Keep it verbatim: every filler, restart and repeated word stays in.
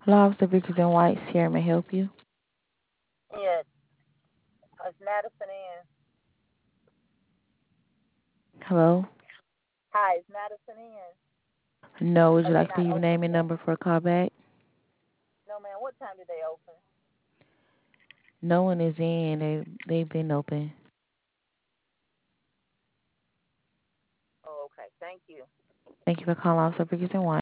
Hello, Officer Vickers and White's here. May I help you? Yes, it's Madison in. Hello? Hi, is Madison in? No, would Are you they like to not leave your open name and yet? number for a call back? No, man. What time do they open? No one is in. They, they've been open. Oh, okay. Thank you. Thank you for calling Officer Vickers and White.